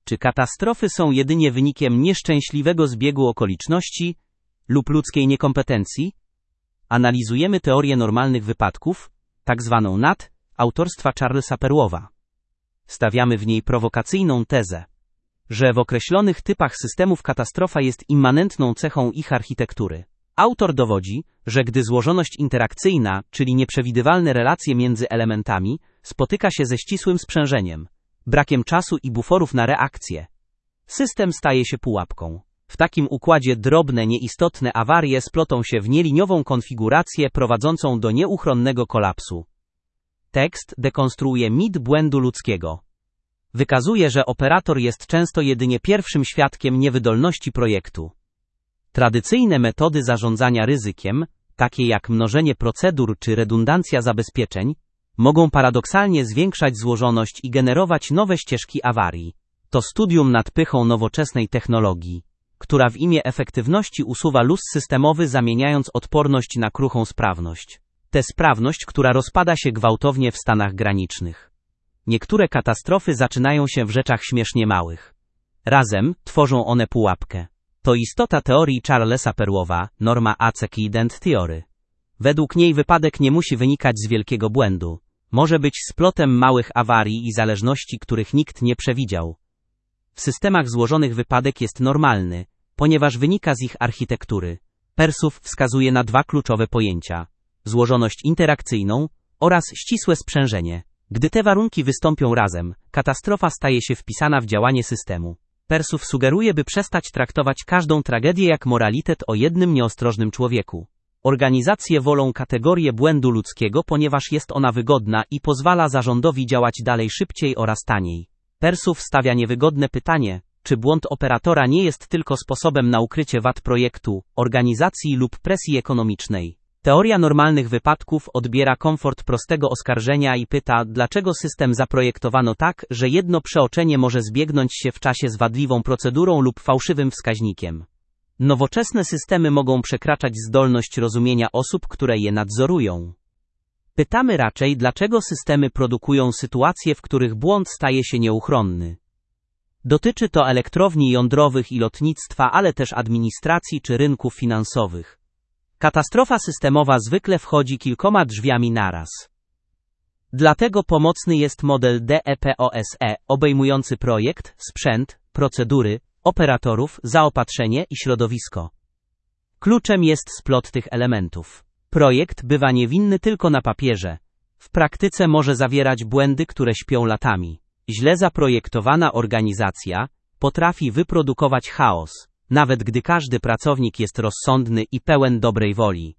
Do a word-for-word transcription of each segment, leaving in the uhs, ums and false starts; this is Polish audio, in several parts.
Czy katastrofy są jedynie wynikiem nieszczęśliwego zbiegu okoliczności lub ludzkiej niekompetencji? Analizujemy teorię normalnych wypadków, tak zwaną N A T, autorstwa Charlesa Perrowa. Stawiamy w niej prowokacyjną tezę, że w określonych typach systemów katastrofa jest immanentną cechą ich architektury. Autor dowodzi, że gdy złożoność interakcyjna, czyli nieprzewidywalne relacje między elementami, spotyka się ze ścisłym sprzężeniem, brakiem czasu i buforów na reakcję, system staje się pułapką. W takim układzie drobne, nieistotne awarie splotą się w nieliniową konfigurację prowadzącą do nieuchronnego kolapsu. Tekst dekonstruuje mit błędu ludzkiego. Wykazuje, że operator jest często jedynie pierwszym świadkiem niewydolności projektu. Tradycyjne metody zarządzania ryzykiem, takie jak mnożenie procedur czy redundancja zabezpieczeń, mogą paradoksalnie zwiększać złożoność i generować nowe ścieżki awarii. To studium nad pychą nowoczesnej technologii, która w imię efektywności usuwa luz systemowy, zamieniając odporność na kruchą sprawność. Tę sprawność, która rozpada się gwałtownie w stanach granicznych. Niektóre katastrofy zaczynają się w rzeczach śmiesznie małych. Razem tworzą one pułapkę. To istota teorii Charlesa Perrowa, norma Accident Theory. Według niej wypadek nie musi wynikać z wielkiego błędu. Może być splotem małych awarii i zależności, których nikt nie przewidział. W systemach złożonych wypadek jest normalny, ponieważ wynika z ich architektury. Persow wskazuje na dwa kluczowe pojęcia: złożoność interakcyjną oraz ścisłe sprzężenie. Gdy te warunki wystąpią razem, katastrofa staje się wpisana w działanie systemu. Persow sugeruje, by przestać traktować każdą tragedię jak moralitet o jednym nieostrożnym człowieku. Organizacje wolą kategorię błędu ludzkiego, ponieważ jest ona wygodna i pozwala zarządowi działać dalej szybciej oraz taniej. Persow stawia niewygodne pytanie, czy błąd operatora nie jest tylko sposobem na ukrycie wad projektu, organizacji lub presji ekonomicznej. Teoria normalnych wypadków odbiera komfort prostego oskarżenia i pyta, dlaczego system zaprojektowano tak, że jedno przeoczenie może zbiegnąć się w czasie z wadliwą procedurą lub fałszywym wskaźnikiem. Nowoczesne systemy mogą przekraczać zdolność rozumienia osób, które je nadzorują. Pytamy raczej, dlaczego systemy produkują sytuacje, w których błąd staje się nieuchronny. Dotyczy to elektrowni jądrowych i lotnictwa, ale też administracji czy rynków finansowych. Katastrofa systemowa zwykle wchodzi kilkoma drzwiami naraz. Dlatego pomocny jest model D E P O S E, obejmujący projekt, sprzęt, procedury, operatorów, zaopatrzenie i środowisko. Kluczem jest splot tych elementów. Projekt bywa niewinny tylko na papierze. W praktyce może zawierać błędy, które śpią latami. Źle zaprojektowana organizacja potrafi wyprodukować chaos, nawet gdy każdy pracownik jest rozsądny i pełen dobrej woli.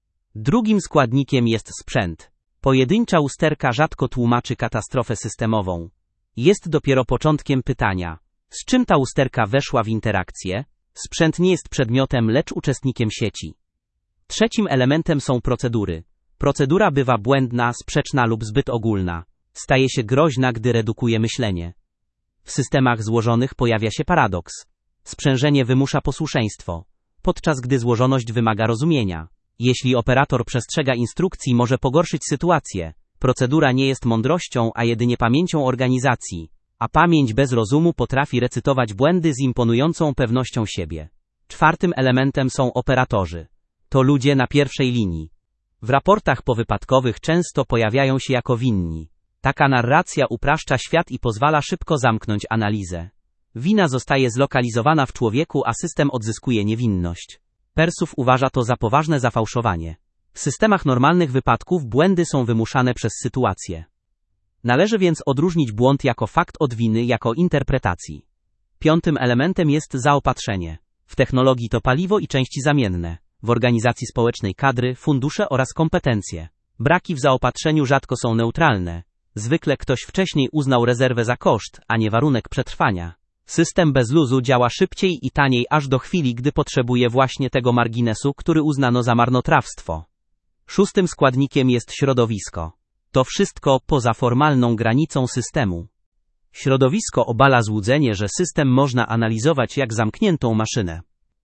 Drugim składnikiem jest sprzęt. Pojedyncza usterka rzadko tłumaczy katastrofę systemową. Jest dopiero początkiem pytania, z czym ta usterka weszła w interakcję? Sprzęt nie jest przedmiotem, lecz uczestnikiem sieci. Trzecim elementem są procedury. Procedura bywa błędna, sprzeczna lub zbyt ogólna. Staje się groźna, gdy redukuje myślenie. W systemach złożonych pojawia się paradoks. Sprzężenie wymusza posłuszeństwo, podczas gdy złożoność wymaga rozumienia. Jeśli operator przestrzega instrukcji, może pogorszyć sytuację. Procedura nie jest mądrością, a jedynie pamięcią organizacji, a pamięć bez rozumu potrafi recytować błędy z imponującą pewnością siebie. Czwartym elementem są operatorzy. To ludzie na pierwszej linii. W raportach powypadkowych często pojawiają się jako winni. Taka narracja upraszcza świat i pozwala szybko zamknąć analizę. Wina zostaje zlokalizowana w człowieku, a system odzyskuje niewinność. Persow uważa to za poważne zafałszowanie. W systemach normalnych wypadków błędy są wymuszane przez sytuację. Należy więc odróżnić błąd jako fakt od winy jako interpretacji. Piątym elementem jest zaopatrzenie. W technologii to paliwo i części zamienne. W organizacji społecznej kadry, fundusze oraz kompetencje. Braki w zaopatrzeniu rzadko są neutralne. Zwykle ktoś wcześniej uznał rezerwę za koszt, a nie warunek przetrwania. System bez luzu działa szybciej i taniej aż do chwili, gdy potrzebuje właśnie tego marginesu, który uznano za marnotrawstwo. Szóstym składnikiem jest środowisko. To wszystko poza formalną granicą systemu. Środowisko obala złudzenie, że system można analizować jak zamkniętą maszynę.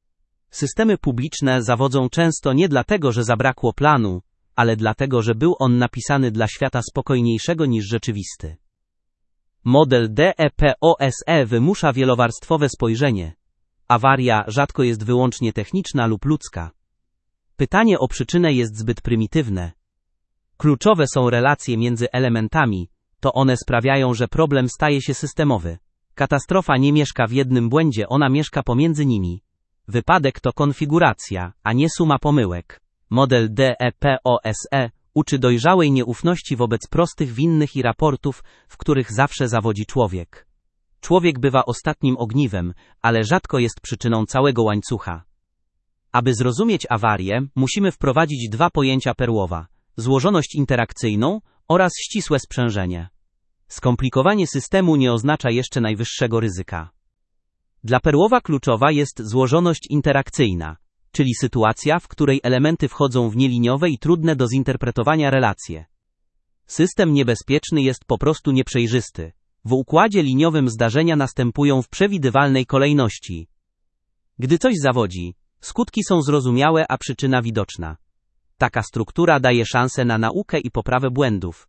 Systemy publiczne zawodzą często nie dlatego, że zabrakło planu, ale dlatego, że był on napisany dla świata spokojniejszego niż rzeczywisty. Model D E P O S E wymusza wielowarstwowe spojrzenie. Awaria rzadko jest wyłącznie techniczna lub ludzka. Pytanie o przyczynę jest zbyt prymitywne. Kluczowe są relacje między elementami, to one sprawiają, że problem staje się systemowy. Katastrofa nie mieszka w jednym błędzie, ona mieszka pomiędzy nimi. Wypadek to konfiguracja, a nie suma pomyłek. Model D E P O S E uczy dojrzałej nieufności wobec prostych winnych i raportów, w których zawsze zawodzi człowiek. Człowiek bywa ostatnim ogniwem, ale rzadko jest przyczyną całego łańcucha. Aby zrozumieć awarię, musimy wprowadzić dwa pojęcia perłowa: złożoność interakcyjną oraz ścisłe sprzężenie. Skomplikowanie systemu nie oznacza jeszcze najwyższego ryzyka. Dla perłowa kluczowa jest złożoność interakcyjna, czyli sytuacja, w której elementy wchodzą w nieliniowe i trudne do zinterpretowania relacje. System niebezpieczny jest po prostu nieprzejrzysty. W układzie liniowym zdarzenia następują w przewidywalnej kolejności. Gdy coś zawodzi, skutki są zrozumiałe, a przyczyna widoczna. Taka struktura daje szansę na naukę i poprawę błędów.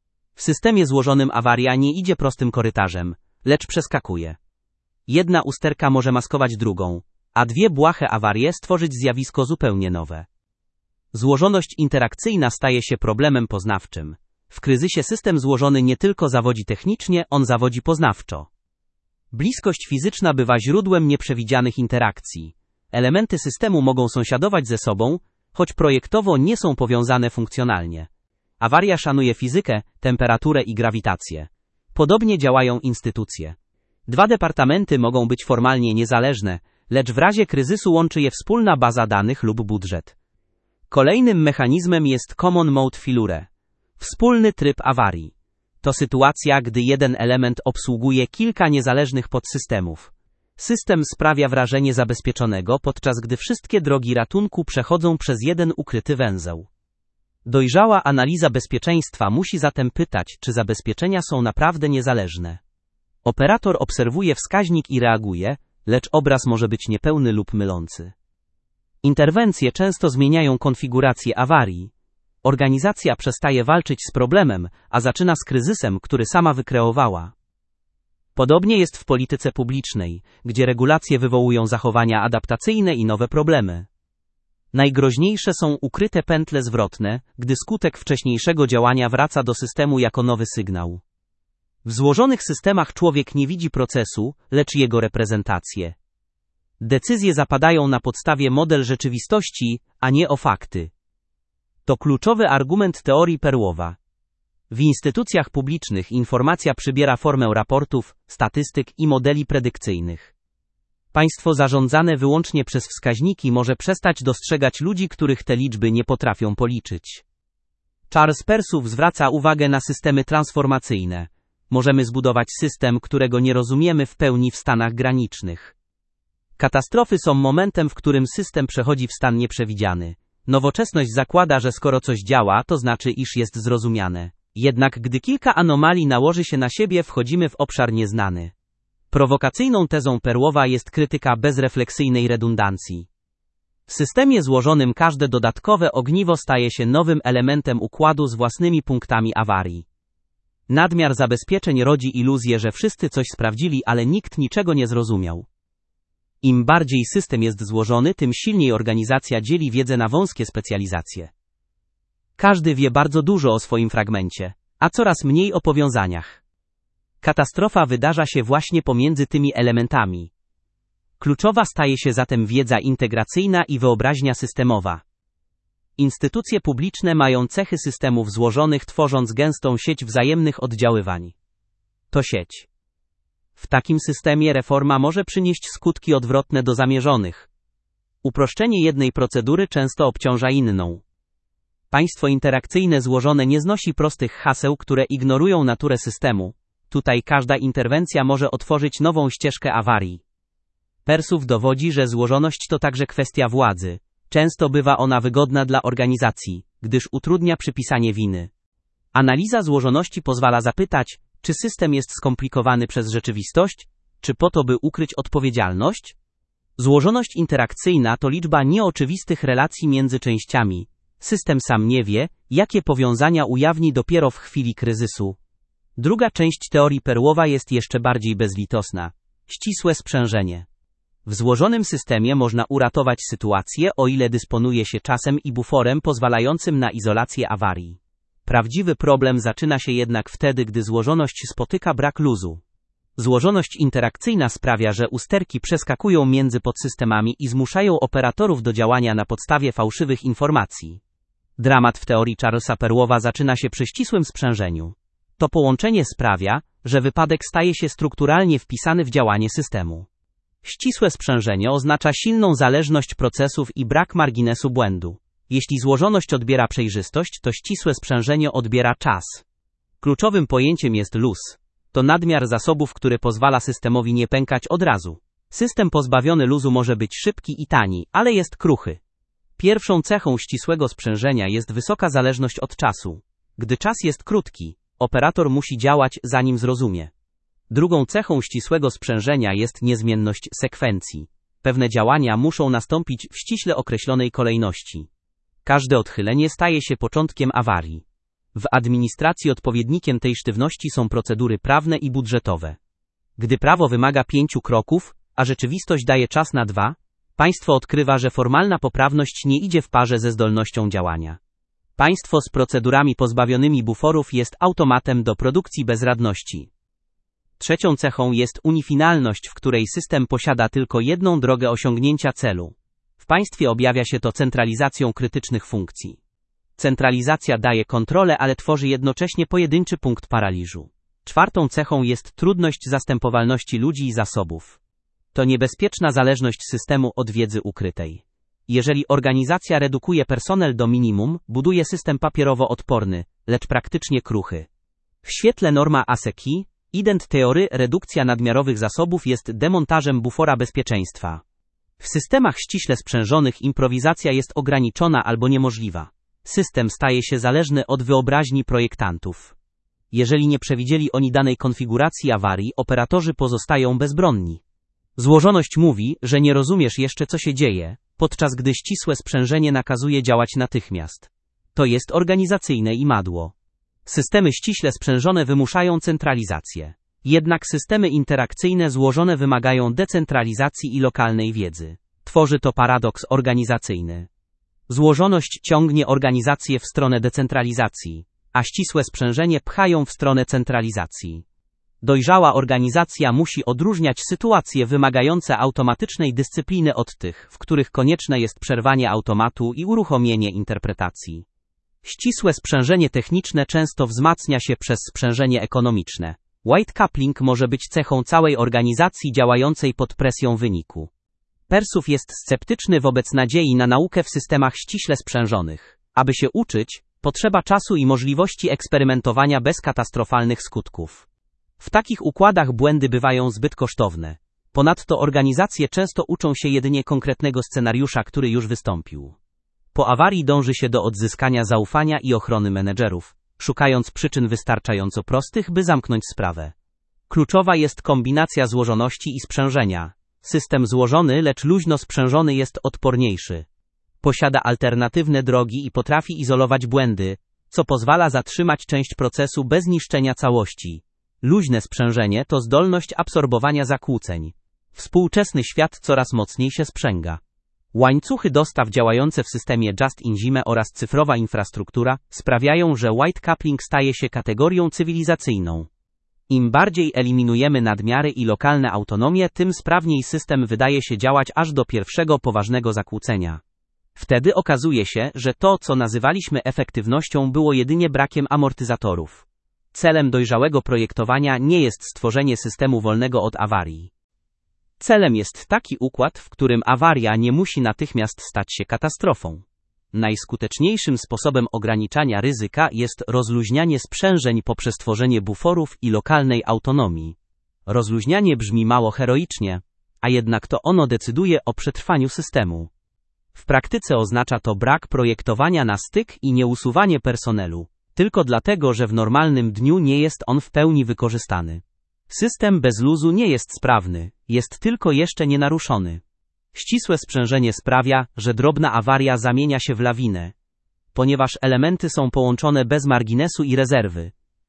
W systemie złożonym awaria nie idzie prostym korytarzem, lecz przeskakuje. Jedna usterka może maskować drugą, a dwie błahe awarie stworzyć zjawisko zupełnie nowe. Złożoność interakcyjna staje się problemem poznawczym. W kryzysie system złożony nie tylko zawodzi technicznie, on zawodzi poznawczo. Bliskość fizyczna bywa źródłem nieprzewidzianych interakcji. Elementy systemu mogą sąsiadować ze sobą, choć projektowo nie są powiązane funkcjonalnie. Awaria szanuje fizykę, temperaturę i grawitację. Podobnie działają instytucje. Dwa departamenty mogą być formalnie niezależne, lecz w razie kryzysu łączy je wspólna baza danych lub budżet. Kolejnym mechanizmem jest Common Mode Failure. Wspólny tryb awarii. To sytuacja, gdy jeden element obsługuje kilka niezależnych podsystemów. System sprawia wrażenie zabezpieczonego, podczas gdy wszystkie drogi ratunku przechodzą przez jeden ukryty węzeł. Dojrzała analiza bezpieczeństwa musi zatem pytać, czy zabezpieczenia są naprawdę niezależne. Operator obserwuje wskaźnik i reaguje, lecz obraz może być niepełny lub mylący. Interwencje często zmieniają konfigurację awarii. Organizacja przestaje walczyć z problemem, a zaczyna z kryzysem, który sama wykreowała. Podobnie jest w polityce publicznej, gdzie regulacje wywołują zachowania adaptacyjne i nowe problemy. Najgroźniejsze są ukryte pętle zwrotne, gdy skutek wcześniejszego działania wraca do systemu jako nowy sygnał. W złożonych systemach człowiek nie widzi procesu, lecz jego reprezentację. Decyzje zapadają na podstawie model rzeczywistości, a nie o fakty. To kluczowy argument teorii perłowa. W instytucjach publicznych informacja przybiera formę raportów, statystyk i modeli predykcyjnych. Państwo zarządzane wyłącznie przez wskaźniki może przestać dostrzegać ludzi, których te liczby nie potrafią policzyć. Charles Persów zwraca uwagę na systemy transformacyjne. Możemy zbudować system, którego nie rozumiemy w pełni w stanach granicznych. Katastrofy są momentem, w którym system przechodzi w stan nieprzewidziany. Nowoczesność zakłada, że skoro coś działa, to znaczy, iż jest zrozumiane. Jednak gdy kilka anomalii nałoży się na siebie, wchodzimy w obszar nieznany. Prowokacyjną tezą perłowa jest krytyka bezrefleksyjnej redundancji. W systemie złożonym każde dodatkowe ogniwo staje się nowym elementem układu z własnymi punktami awarii. Nadmiar zabezpieczeń rodzi iluzję, że wszyscy coś sprawdzili, ale nikt niczego nie zrozumiał. Im bardziej system jest złożony, tym silniej organizacja dzieli wiedzę na wąskie specjalizacje. Każdy wie bardzo dużo o swoim fragmencie, a coraz mniej o powiązaniach. Katastrofa wydarza się właśnie pomiędzy tymi elementami. Kluczowa staje się zatem wiedza integracyjna i wyobraźnia systemowa. Instytucje publiczne mają cechy systemów złożonych, tworząc gęstą sieć wzajemnych oddziaływań. To sieć. W takim systemie reforma może przynieść skutki odwrotne do zamierzonych. Uproszczenie jednej procedury często obciąża inną. Państwo interakcyjne złożone nie znosi prostych haseł, które ignorują naturę systemu. Tutaj każda interwencja może otworzyć nową ścieżkę awarii. Persów dowodzi, że złożoność to także kwestia władzy. Często bywa ona wygodna dla organizacji, gdyż utrudnia przypisanie winy. Analiza złożoności pozwala zapytać, czy system jest skomplikowany przez rzeczywistość, czy po to, by ukryć odpowiedzialność? Złożoność interakcyjna to liczba nieoczywistych relacji między częściami. System sam nie wie, jakie powiązania ujawni dopiero w chwili kryzysu. Druga część teorii Perłowa jest jeszcze bardziej bezlitosna. Ścisłe sprzężenie. W złożonym systemie można uratować sytuację, o ile dysponuje się czasem i buforem pozwalającym na izolację awarii. Prawdziwy problem zaczyna się jednak wtedy, gdy złożoność spotyka brak luzu. Złożoność interakcyjna sprawia, że usterki przeskakują między podsystemami i zmuszają operatorów do działania na podstawie fałszywych informacji. Dramat w teorii Charlesa Perłowa zaczyna się przy ścisłym sprzężeniu. To połączenie sprawia, że wypadek staje się strukturalnie wpisany w działanie systemu. Ścisłe sprzężenie oznacza silną zależność procesów i brak marginesu błędu. Jeśli złożoność odbiera przejrzystość, to ścisłe sprzężenie odbiera czas. Kluczowym pojęciem jest luz. To nadmiar zasobów, który pozwala systemowi nie pękać od razu. System pozbawiony luzu może być szybki i tani, ale jest kruchy. Pierwszą cechą ścisłego sprzężenia jest wysoka zależność od czasu. Gdy czas jest krótki, operator musi działać, zanim zrozumie. Drugą cechą ścisłego sprzężenia jest niezmienność sekwencji. Pewne działania muszą nastąpić w ściśle określonej kolejności. Każde odchylenie staje się początkiem awarii. W administracji odpowiednikiem tej sztywności są procedury prawne i budżetowe. Gdy prawo wymaga pięciu kroków, a rzeczywistość daje czas na dwa, państwo odkrywa, że formalna poprawność nie idzie w parze ze zdolnością działania. Państwo z procedurami pozbawionymi buforów jest automatem do produkcji bezradności. Trzecią cechą jest unifinalność, w której system posiada tylko jedną drogę osiągnięcia celu. W państwie objawia się to centralizacją krytycznych funkcji. Centralizacja daje kontrolę, ale tworzy jednocześnie pojedynczy punkt paraliżu. Czwartą cechą jest trudność zastępowalności ludzi i zasobów. To niebezpieczna zależność systemu od wiedzy ukrytej. Jeżeli organizacja redukuje personel do minimum, buduje system papierowo odporny, lecz praktycznie kruchy. W świetle norma ASEKI, ident teory, redukcja nadmiarowych zasobów jest demontażem bufora bezpieczeństwa. W systemach ściśle sprzężonych improwizacja jest ograniczona albo niemożliwa. System staje się zależny od wyobraźni projektantów. Jeżeli nie przewidzieli oni danej konfiguracji awarii, operatorzy pozostają bezbronni. Złożoność mówi, że nie rozumiesz jeszcze, co się dzieje, podczas gdy ścisłe sprzężenie nakazuje działać natychmiast. To jest organizacyjne imadło. Systemy ściśle sprzężone wymuszają centralizację. Jednak systemy interakcyjne złożone wymagają decentralizacji i lokalnej wiedzy. Tworzy to paradoks organizacyjny. Złożoność ciągnie organizację w stronę decentralizacji, a ścisłe sprzężenie pcha ją w stronę centralizacji. Dojrzała organizacja musi odróżniać sytuacje wymagające automatycznej dyscypliny od tych, w których konieczne jest przerwanie automatu i uruchomienie interpretacji. Ścisłe sprzężenie techniczne często wzmacnia się przez sprzężenie ekonomiczne. White coupling może być cechą całej organizacji działającej pod presją wyniku. Persów jest sceptyczny wobec nadziei na naukę w systemach ściśle sprzężonych. Aby się uczyć, potrzeba czasu i możliwości eksperymentowania bez katastrofalnych skutków. W takich układach błędy bywają zbyt kosztowne. Ponadto organizacje często uczą się jedynie konkretnego scenariusza, który już wystąpił. Po awarii dąży się do odzyskania zaufania i ochrony menedżerów, szukając przyczyn wystarczająco prostych, by zamknąć sprawę. Kluczowa jest kombinacja złożoności i sprzężenia. System złożony, lecz luźno sprzężony jest odporniejszy. Posiada alternatywne drogi i potrafi izolować błędy, co pozwala zatrzymać część procesu bez niszczenia całości. Luźne sprzężenie to zdolność absorbowania zakłóceń. Współczesny świat coraz mocniej się sprzęga. Łańcuchy dostaw działające w systemie just-in-time oraz cyfrowa infrastruktura sprawiają, że white coupling staje się kategorią cywilizacyjną. Im bardziej eliminujemy nadmiary i lokalne autonomie, tym sprawniej system wydaje się działać aż do pierwszego poważnego zakłócenia. Wtedy okazuje się, że to, co nazywaliśmy efektywnością, było jedynie brakiem amortyzatorów. Celem dojrzałego projektowania nie jest stworzenie systemu wolnego od awarii. Celem jest taki układ, w którym awaria nie musi natychmiast stać się katastrofą. Najskuteczniejszym sposobem ograniczania ryzyka jest rozluźnianie sprzężeń poprzez tworzenie buforów i lokalnej autonomii. Rozluźnianie brzmi mało heroicznie, a jednak to ono decyduje o przetrwaniu systemu. W praktyce oznacza to brak projektowania na styk i nieusuwanie personelu, tylko dlatego, że w normalnym dniu nie jest on w pełni wykorzystany. System bez luzu nie jest sprawny, jest tylko jeszcze nienaruszony. Ścisłe sprzężenie sprawia, że drobna awaria zamienia się w lawinę. Ponieważ elementy są połączone bez marginesu i rezerwy,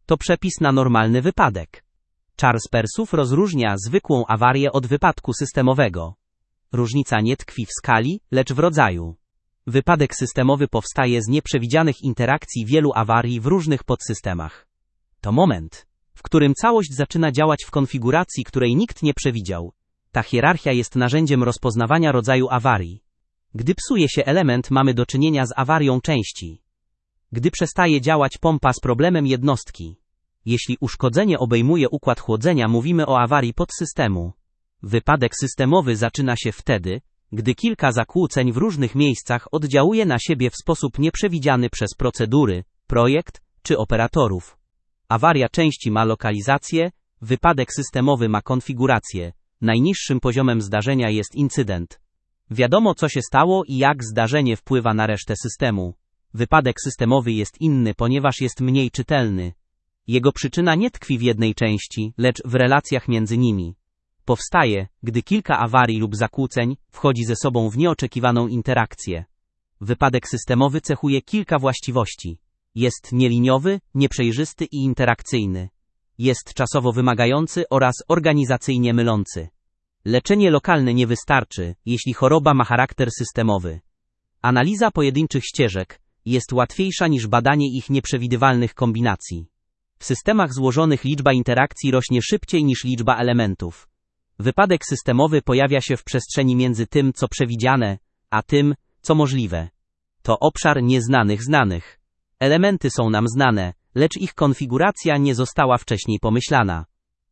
To przepis na normalny wypadek. Charles Persów rozróżnia zwykłą awarię od wypadku systemowego. Różnica nie tkwi w skali, lecz w rodzaju. Wypadek systemowy powstaje z nieprzewidzianych interakcji wielu awarii w różnych podsystemach. To moment, w którym całość zaczyna działać w konfiguracji, której nikt nie przewidział. Ta hierarchia jest narzędziem rozpoznawania rodzaju awarii. Gdy psuje się element, mamy do czynienia z awarią części. Gdy przestaje działać pompa, z problemem jednostki. Jeśli uszkodzenie obejmuje układ chłodzenia, mówimy o awarii podsystemu. Wypadek systemowy zaczyna się wtedy, gdy kilka zakłóceń w różnych miejscach oddziałuje na siebie w sposób nieprzewidziany przez procedury, projekt czy operatorów. Awaria części ma lokalizację, wypadek systemowy ma konfigurację. Najniższym poziomem zdarzenia jest incydent. Wiadomo, co się stało i jak zdarzenie wpływa na resztę systemu. Wypadek systemowy jest inny, ponieważ jest mniej czytelny. Jego przyczyna nie tkwi w jednej części, lecz w relacjach między nimi. Powstaje, gdy kilka awarii lub zakłóceń wchodzi ze sobą w nieoczekiwaną interakcję. Wypadek systemowy cechuje kilka właściwości. Jest nieliniowy, nieprzejrzysty i interakcyjny. Jest czasowo wymagający oraz organizacyjnie mylący. Leczenie lokalne nie wystarczy, jeśli choroba ma charakter systemowy. Analiza pojedynczych ścieżek jest łatwiejsza niż badanie ich nieprzewidywalnych kombinacji. W systemach złożonych liczba interakcji rośnie szybciej niż liczba elementów. Wypadek systemowy pojawia się w przestrzeni między tym, co przewidziane, a tym, co możliwe. To obszar nieznanych znanych. Elementy są nam znane, lecz ich konfiguracja nie została wcześniej pomyślana.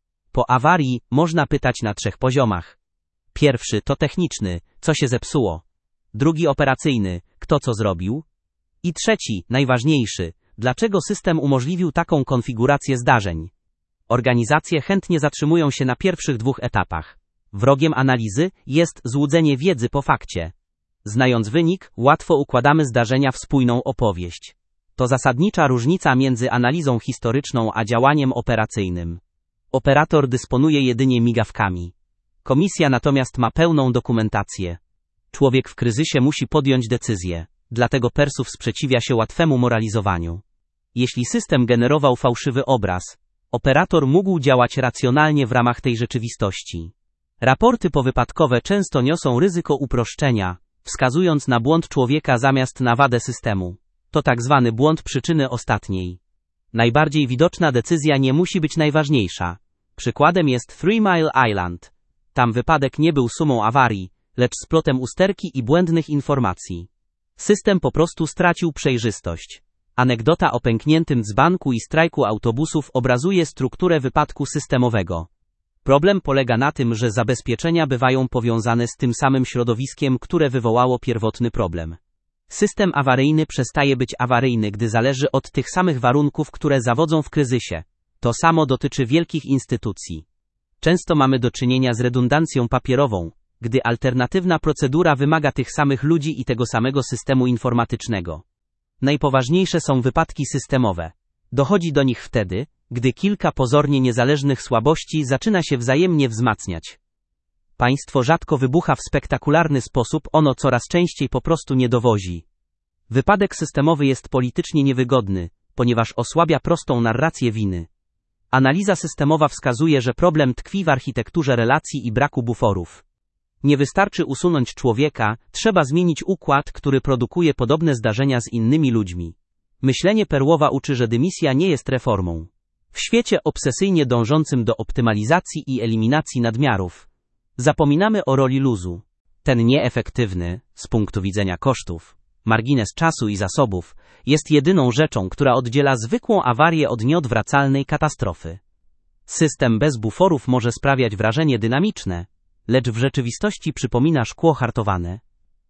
Po awarii można pytać na trzech poziomach. Pierwszy to techniczny, co się zepsuło. Drugi operacyjny, kto co zrobił. I trzeci, najważniejszy, dlaczego system umożliwił taką konfigurację zdarzeń. Organizacje chętnie zatrzymują się na pierwszych dwóch etapach. Wrogiem analizy jest złudzenie wiedzy po fakcie. Znając wynik, łatwo układamy zdarzenia w spójną opowieść. To zasadnicza różnica między analizą historyczną a działaniem operacyjnym. Operator dysponuje jedynie migawkami. Komisja natomiast ma pełną dokumentację. Człowiek w kryzysie musi podjąć decyzję, dlatego Persów sprzeciwia się łatwemu moralizowaniu. Jeśli system generował fałszywy obraz, operator mógł działać racjonalnie w ramach tej rzeczywistości. Raporty powypadkowe często niosą ryzyko uproszczenia, wskazując na błąd człowieka zamiast na wadę systemu. To tak zwany błąd przyczyny ostatniej. Najbardziej widoczna decyzja nie musi być najważniejsza. Przykładem jest Three Mile Island. Tam wypadek nie był sumą awarii, lecz splotem usterki i błędnych informacji. System po prostu stracił przejrzystość. Anegdota o pękniętym dzbanku i strajku autobusów obrazuje strukturę wypadku systemowego. Problem polega na tym, że zabezpieczenia bywają powiązane z tym samym środowiskiem, które wywołało pierwotny problem. System awaryjny przestaje być awaryjny, gdy zależy od tych samych warunków, które zawodzą w kryzysie. To samo dotyczy wielkich instytucji. Często mamy do czynienia z redundancją papierową, gdy alternatywna procedura wymaga tych samych ludzi i tego samego systemu informatycznego. Najpoważniejsze są wypadki systemowe. Dochodzi do nich wtedy, gdy kilka pozornie niezależnych słabości zaczyna się wzajemnie wzmacniać. Państwo rzadko wybucha w spektakularny sposób, ono coraz częściej po prostu nie dowozi. Wypadek systemowy jest politycznie niewygodny, ponieważ osłabia prostą narrację winy. Analiza systemowa wskazuje, że problem tkwi w architekturze relacji i braku buforów. Nie wystarczy usunąć człowieka, trzeba zmienić układ, który produkuje podobne zdarzenia z innymi ludźmi. Myślenie Perłowa uczy, że dymisja nie jest reformą. W świecie obsesyjnie dążącym do optymalizacji i eliminacji nadmiarów, zapominamy o roli luzu. Ten nieefektywny, z punktu widzenia kosztów, margines czasu i zasobów, jest jedyną rzeczą, która oddziela zwykłą awarię od nieodwracalnej katastrofy. System bez buforów może sprawiać wrażenie dynamiczne, lecz w rzeczywistości przypomina szkło hartowane.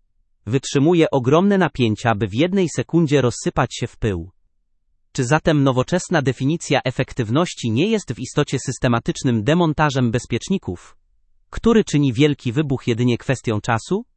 Wytrzymuje ogromne napięcia, by w jednej sekundzie rozsypać się w pył. Czy zatem nowoczesna definicja efektywności nie jest w istocie systematycznym demontażem bezpieczników, który czyni wielki wybuch jedynie kwestią czasu?